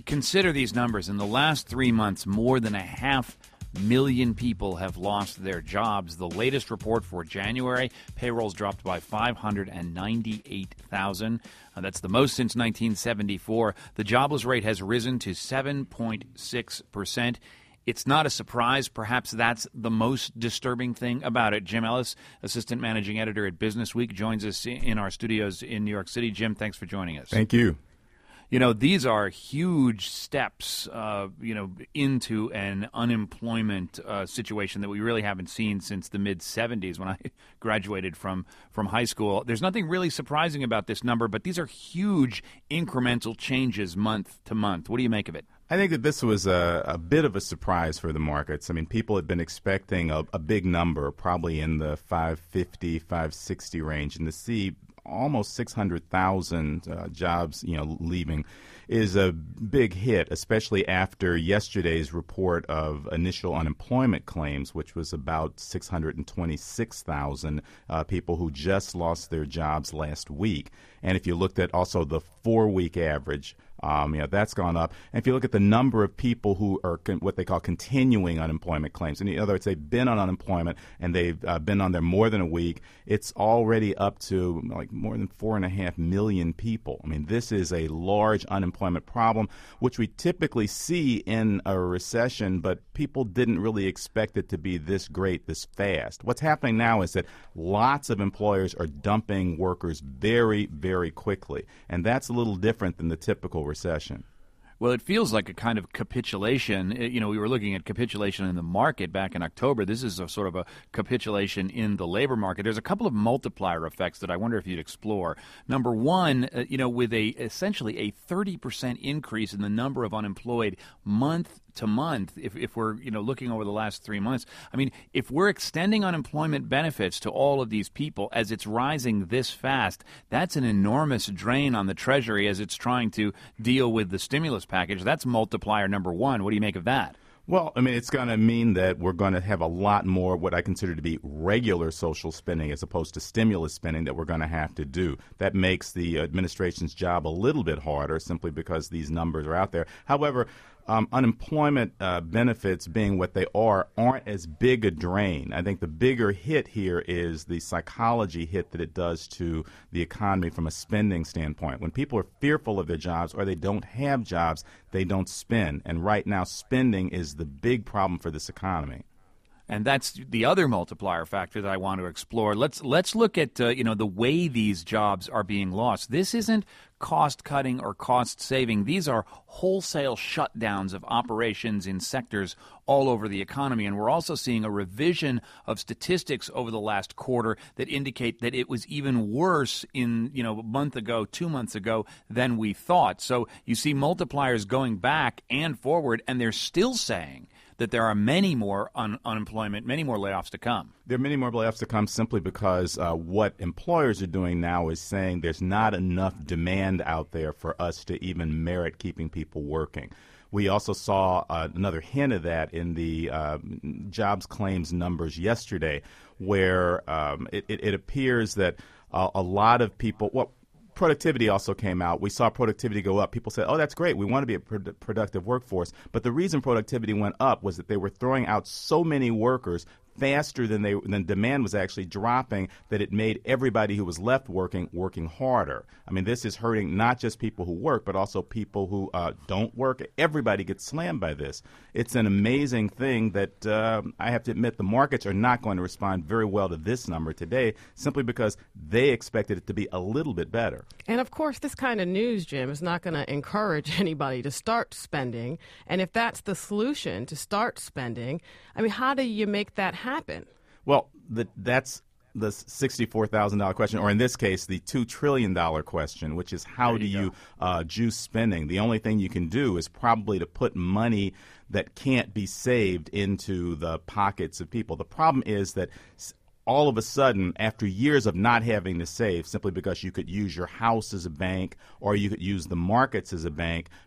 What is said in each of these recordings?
Consider these numbers. In the last 3 months, more than 500,000 people have lost their jobs. The latest report for January, payrolls dropped by 598,000. That's the most since 1974. The jobless rate has risen to 7.6%. It's not a surprise. Perhaps that's the most disturbing thing about it. Jim Ellis, assistant managing editor at Business Week, joins us in our studios in New York City. Jim, thanks for joining us. Thank you. You know, these are huge steps, into an unemployment situation that we really haven't seen since the mid-'70s when I graduated from high school. There's nothing really surprising about this number, but these are huge incremental changes month to month. What do you make of it? I think that this was a bit of a surprise for the markets. I mean, people had been expecting a big number, probably in the 550, 560 range, and to see almost 600,000 jobs, leaving is a big hit, especially after yesterday's report of initial unemployment claims, which was about 626,000 people who just lost their jobs last week. And if you looked at also the 4-week average, that's gone up. And if you look at the number of people who are what they call continuing unemployment claims, in other words, they've been on unemployment and they've been on there more than a week, it's already up to like more than 4.5 million people. I mean, this is a large unemployment problem, which we typically see in a recession, but people didn't really expect it to be this great, this fast. What's happening now is that lots of employers are dumping workers very, very quickly, and that's a little different than the typical recession. Well, it feels like a kind of capitulation. We were looking at capitulation in the market back in October. This is a sort of a capitulation in the labor market. There's a couple of multiplier effects that I wonder if you'd explore. Number one, with essentially a 30% increase in the number of unemployed month to month, if we're looking over the last 3 months, I mean, if we're extending unemployment benefits to all of these people as it's rising this fast, that's an enormous drain on the Treasury as it's trying to deal with the stimulus package. That's multiplier number one. What do you make of that? Well, I mean, it's going to mean that we're going to have a lot more what I consider to be regular social spending as opposed to stimulus spending that we're going to have to do. That makes the administration's job a little bit harder simply because these numbers are out there. However, unemployment benefits being what they aren't as big a drain. I think the bigger hit here is the psychology hit that it does to the economy from a spending standpoint. When people are fearful of their jobs or they don't have jobs, they don't spend. And right now, spending is the big problem for this economy. And that's the other multiplier factor that I want to explore. Let's look at the way these jobs are being lost. This isn't cost cutting or cost saving. These are wholesale shutdowns of operations in sectors all over the economy. And we're also seeing a revision of statistics over the last quarter that indicate that it was even worse in a month ago, 2 months ago than we thought. So you see multipliers going back and forward, and they're still saying that there are many more unemployment, many more layoffs to come. There are many more layoffs to come simply because what employers are doing now is saying there's not enough demand out there for us to even merit keeping people working. We also saw another hint of that in the jobs claims numbers yesterday, where it appears that a lot of people productivity also came out. We saw productivity go up. People said, oh, that's great. We want to be a productive workforce. But the reason productivity went up was that they were throwing out so many workers faster than demand was actually dropping, that it made everybody who was left working harder. I mean, this is hurting not just people who work, but also people who don't work. Everybody gets slammed by this. It's an amazing thing that I have to admit the markets are not going to respond very well to this number today simply because they expected it to be a little bit better. And, of course, this kind of news, Jim, is not going to encourage anybody to start spending. And if that's the solution, to start spending, I mean, how do you make that happen? Well, that's the $64,000 question, or in this case, the $2 trillion question, which is how do you juice spending? The only thing you can do is probably to put money that can't be saved into the pockets of people. The problem is that all of a sudden, after years of not having to save, simply because you could use your house as a bank or you could use the markets as a bank,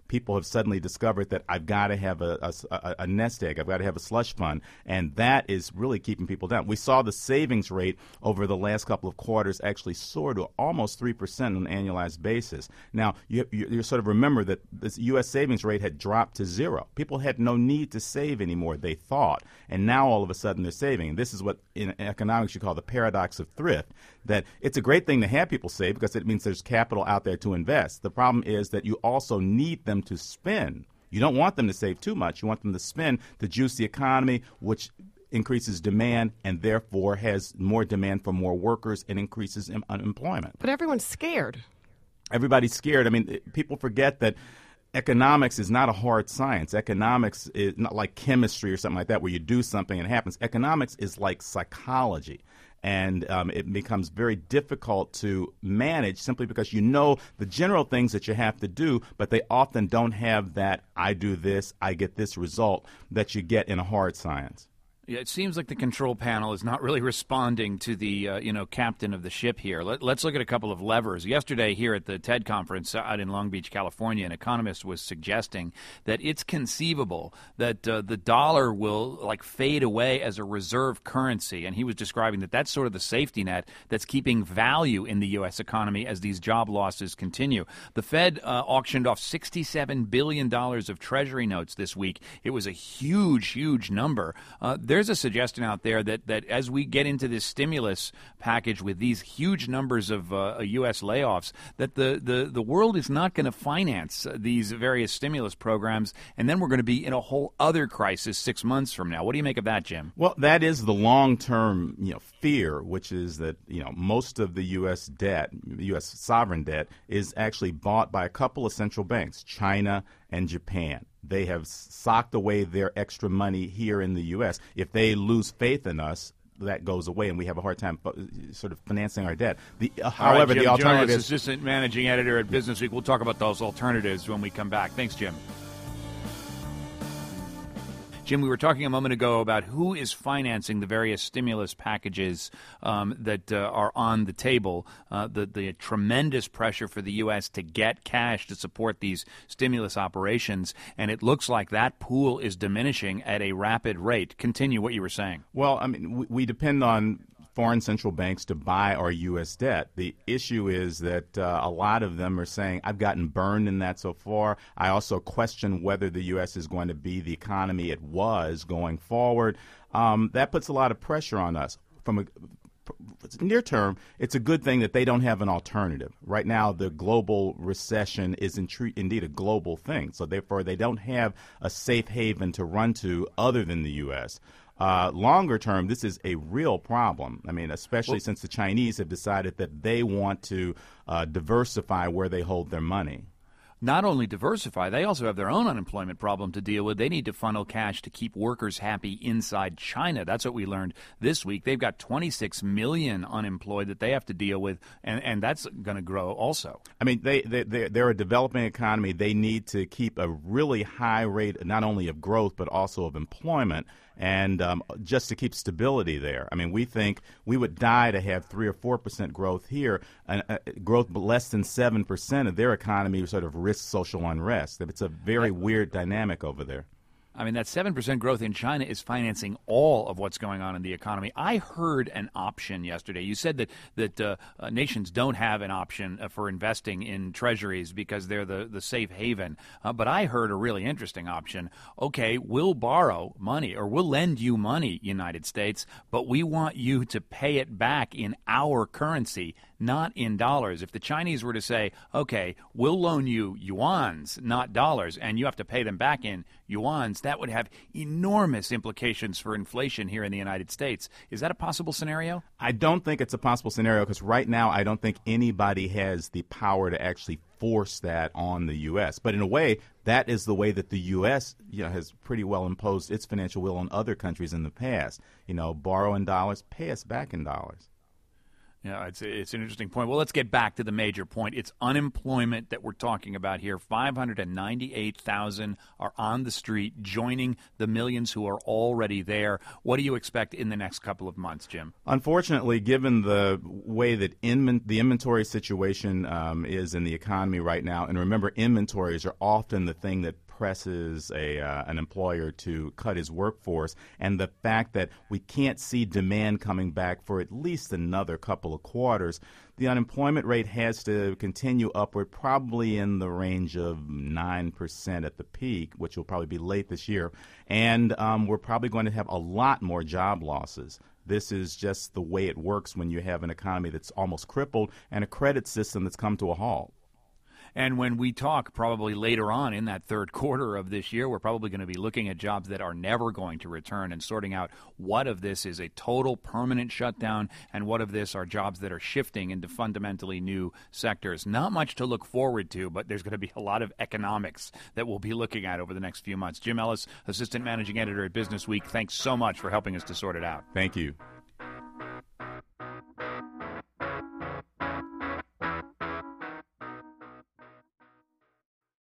people have suddenly discovered that I've got to have a nest egg. I've got to have a slush fund. And that is really keeping people down. We saw the savings rate over the last couple of quarters actually soar to almost 3% on an annualized basis. Now, you sort of remember that this U.S. savings rate had dropped to zero. People had no need to save anymore, they thought. And now all of a sudden they're saving. And this is what in economics you call the paradox of thrift, that it's a great thing to have people save because it means there's capital out there to invest. The problem is that you also need them to spend. You don't want them to save too much. You want them to spend to juice the economy, which increases demand and therefore has more demand for more workers and increases unemployment. But everyone's scared. Everybody's scared. I mean, people forget that economics is not a hard science. Economics is not like chemistry or something like that where you do something and it happens. Economics is like psychology. And it becomes very difficult to manage simply because you know the general things that you have to do, but they often don't have that I do this, I get this result that you get in a hard science. Yeah, it seems like the control panel is not really responding to the captain of the ship here. Let's look at a couple of levers. Yesterday here at the TED conference out in Long Beach, California, an economist was suggesting that it's conceivable that the dollar will fade away as a reserve currency, and he was describing that that's sort of the safety net that's keeping value in the U.S. economy as these job losses continue. The Fed auctioned off $67 billion of Treasury notes this week. It was a huge, huge number. There's a suggestion out there that as we get into this stimulus package with these huge numbers of U.S. layoffs, that the world is not going to finance these various stimulus programs, and then we're going to be in a whole other crisis 6 months from now. What do you make of that, Jim? Well, that is the long-term fear, which is that most of the U.S. debt, U.S. sovereign debt, is actually bought by a couple of central banks, China and Japan. They have socked away their extra money here in the U.S. If they lose faith in us, that goes away, and we have a hard time sort of financing our debt. However, Jim the alternative Jonas, assistant managing editor at Business Week. We'll talk about those alternatives when we come back. Thanks, Jim. Jim, we were talking a moment ago about who is financing the various stimulus packages that are on the table, the tremendous pressure for the U.S. to get cash to support these stimulus operations, and it looks like that pool is diminishing at a rapid rate. Continue what you were saying. Well, I mean, we depend on foreign central banks to buy our U.S. debt. The issue is that a lot of them are saying, I've gotten burned in that so far. I also question whether the U.S. is going to be the economy it was going forward. That puts a lot of pressure on us. From a near term, it's a good thing that they don't have an alternative. Right now, the global recession is indeed a global thing. So therefore, they don't have a safe haven to run to other than the U.S. Longer term, this is a real problem. I mean, especially since the Chinese have decided that they want to diversify where they hold their money. Not only diversify, they also have their own unemployment problem to deal with. They need to funnel cash to keep workers happy inside China. That's what we learned this week. They've got 26 million unemployed that they have to deal with, and that's going to grow also. I mean, they're a developing economy. They need to keep a really high rate not only of growth but also of employment, and just to keep stability there. I mean, we think we would die to have 3 or 4% growth here. Growth less than 7% of their economy sort of risks social unrest. It's a very weird dynamic over there. I mean, that 7% growth in China is financing all of what's going on in the economy. I heard an option yesterday. You said that nations don't have an option for investing in treasuries because they're the safe haven. But I heard a really interesting option. Okay, we'll borrow money or we'll lend you money, United States, but we want you to pay it back in our currency, not in dollars. If the Chinese were to say, okay, we'll loan you yuans, not dollars, and you have to pay them back in yuans, that would have enormous implications for inflation here in the United States. Is that a possible scenario? I don't think it's a possible scenario because right now I don't think anybody has the power to actually force that on the U.S. But in a way, that is the way that the U.S. has pretty well imposed its financial will on other countries in the past. Borrow in dollars, pay us back in dollars. Yeah, it's an interesting point. Well, let's get back to the major point. It's unemployment that we're talking about here. 598,000 are on the street, joining the millions who are already there. What do you expect in the next couple of months, Jim? Unfortunately, given the way that the inventory situation is in the economy right now, and remember, inventories are often the thing that presses an employer to cut his workforce, and the fact that we can't see demand coming back for at least another couple of quarters, the unemployment rate has to continue upward, probably in the range of 9% at the peak, which will probably be late this year, and we're probably going to have a lot more job losses. This is just the way it works when you have an economy that's almost crippled and a credit system that's come to a halt. And when we talk probably later on in that third quarter of this year, we're probably going to be looking at jobs that are never going to return and sorting out what of this is a total permanent shutdown and what of this are jobs that are shifting into fundamentally new sectors. Not much to look forward to, but there's going to be a lot of economics that we'll be looking at over the next few months. Jim Ellis, Assistant Managing Editor at Business Week, thanks so much for helping us to sort it out. Thank you.